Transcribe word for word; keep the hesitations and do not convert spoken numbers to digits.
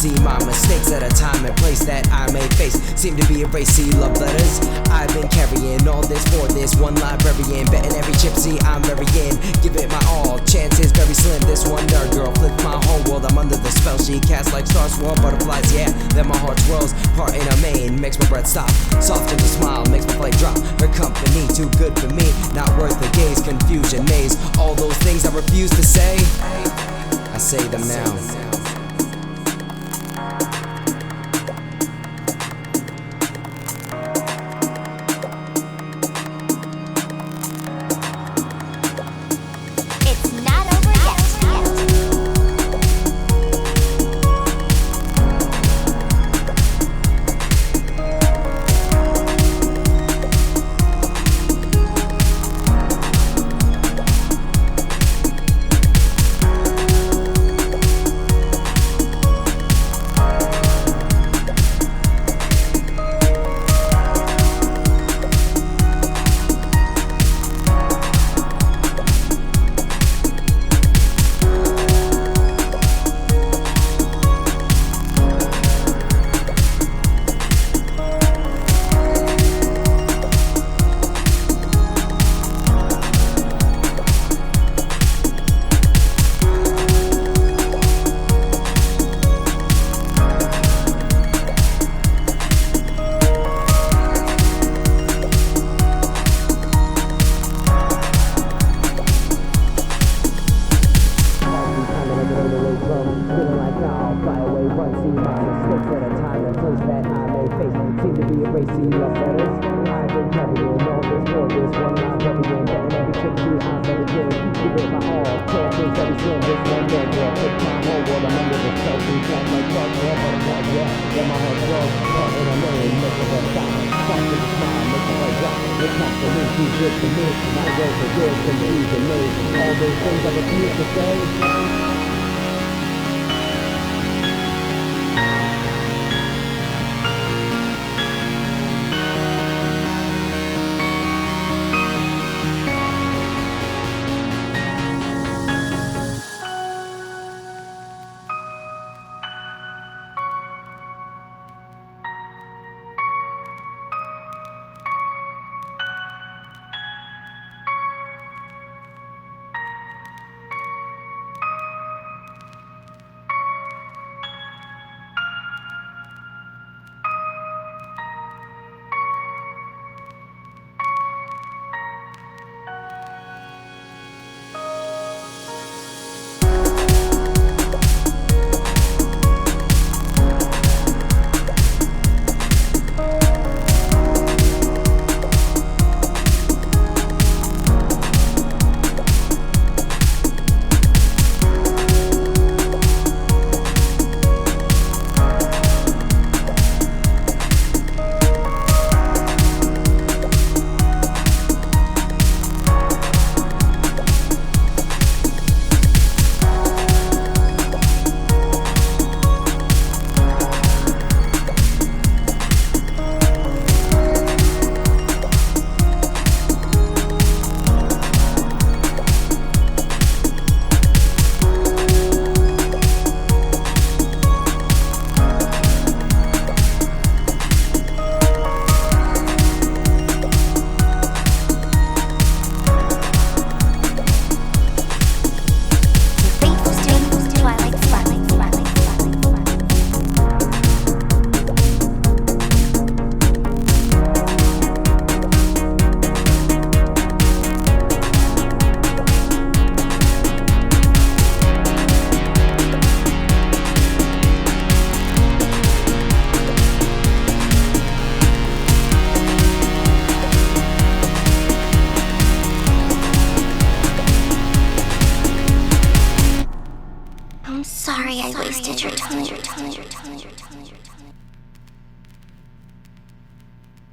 see my mistakes at a time and place that I may face seem to be erased. See love letters, I've been carrying all this for this one librarian, betting every chip, see I'm very in, give it my all, chances very slim. This wonder girl flipped my whole world, I'm under the spell she casts like stars, swarm butterflies, yeah. Then my heart swirls, part in a mane, makes my breath stop, soften the smile, makes my plate drop. Her company too good for me, not worth the gaze, confusion, maze, all those things I refuse to say, I say them now. Feeling like I'll fly away, run, see my mistakes at a time and place that I may face seem to be erased, see love letters, I've been carrying all this for this one line representing, betting every trick, see I'm better than, give it my all, chances very slim, this one dead girl, take my whole world, I'm under the spell, see flash like stars, forever, butterflies, yeah, then my heart grows, caught in a lane, make my breath stop, soft with a smile, make my heart drop, it's not for me, too good for me, not worth the good, confusion, maze, all those things I refuse to say. Sorry I wasted your time.